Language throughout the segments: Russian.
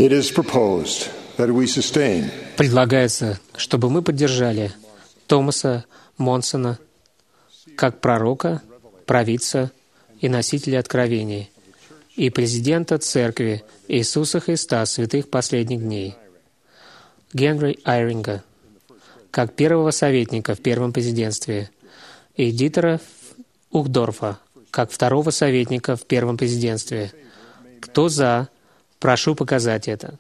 Предлагается, чтобы мы поддержали Томаса Монсона как пророка, провидца и носителя откровений и президента Церкви Иисуса Христа святых последних дней, Генри Айринга, как первого советника в первом президентстве, и Дитера Ухдорфа, как второго советника в первом президентстве. Кто за, прошу показать это.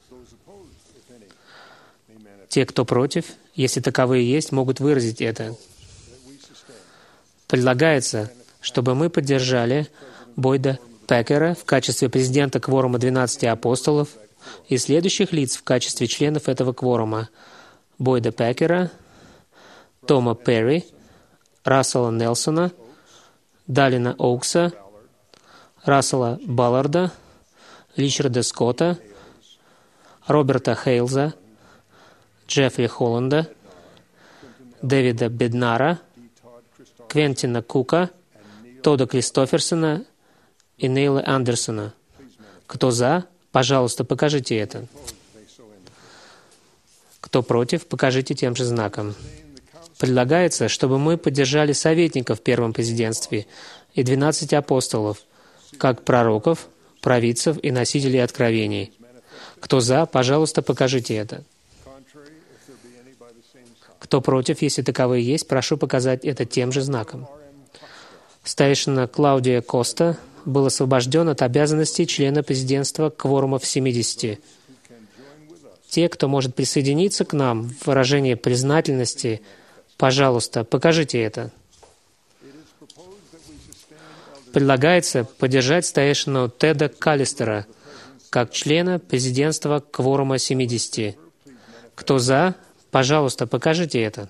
Те, кто против, если таковые есть, могут выразить это. Предлагается, чтобы мы поддержали Бойда Пекера в качестве президента кворума 12 апостолов и следующих лиц в качестве членов этого кворума: Бойда Пекера, Тома Перри, Рассела Нельсона, Далина Оукса, Рассела Балларда, Ричарда Скотта, Роберта Хейлза, Джеффри Холланда, Дэвида Беднара, Квентина Кука, Тодда Кристоферсона и Нейла Андерсона. Кто за, пожалуйста, покажите это. Кто против, покажите тем же знаком. Предлагается, чтобы мы поддержали советников в первом президентстве и 12 апостолов, как пророков, провидцев и носителей откровений. Кто за, пожалуйста, покажите это. Кто против, если таковые есть, прошу показать это тем же знаком. Старейшина Клаудия Коста был освобожден от обязанностей члена президентства кворумов 70. Те, кто может присоединиться к нам в выражении признательности, пожалуйста, покажите это. Предлагается поддержать старейшину Теда Каллистера как члена президентства кворума 70. Кто за, пожалуйста, покажите это.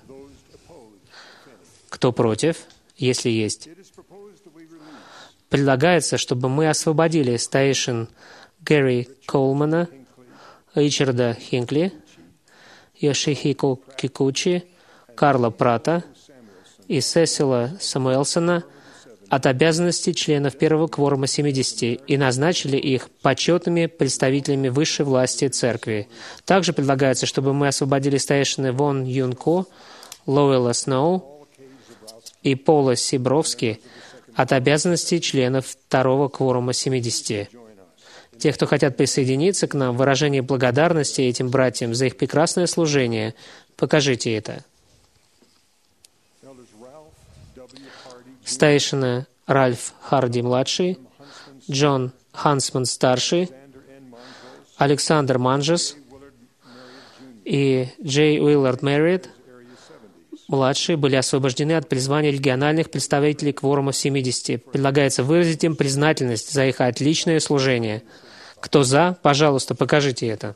Кто против, если есть. Предлагается, чтобы мы освободили старейшин Гэри Коулмана, Ричарда Хинкли, Йошихико Кикучи, Карла Прата и Сесила Самуэлсона от обязанностей членов первого кворума 70 и назначили их почетными представителями высшей власти Церкви. Также предлагается, чтобы мы освободили старейшины Вон Юнко, Лоуэлла Сноу и Пола Сибровски от обязанностей членов второго кворума 70. Те, кто хотят присоединиться к нам в выражении благодарности этим братьям за их прекрасное служение, покажите это. Старейшина Ральф Харди-младший, Джон Хансман-старший, Александр Манжес и Джей Уиллард Мерриtt младшие были освобождены от призвания региональных представителей кворума 70. Предлагается выразить им признательность за их отличное служение. Кто за, пожалуйста, покажите это.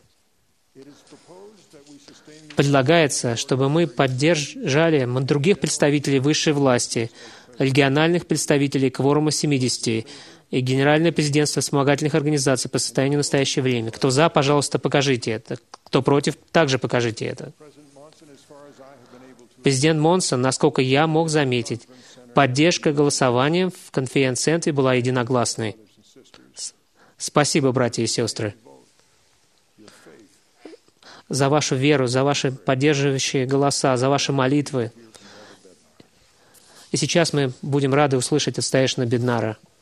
Предлагается, чтобы мы поддержали других представителей высшей власти, региональных представителей кворума 70 и Генеральное президентство вспомогательных организаций по состоянию в настоящее время. Кто за, пожалуйста, покажите это. Кто против, также покажите это. Президент Монсон, насколько я мог заметить, поддержка голосованием в конференц-центре была единогласной. Спасибо, братья и сестры, за вашу веру, за ваши поддерживающие голоса, за ваши молитвы. И сейчас мы будем рады услышать от старейшины Беднара.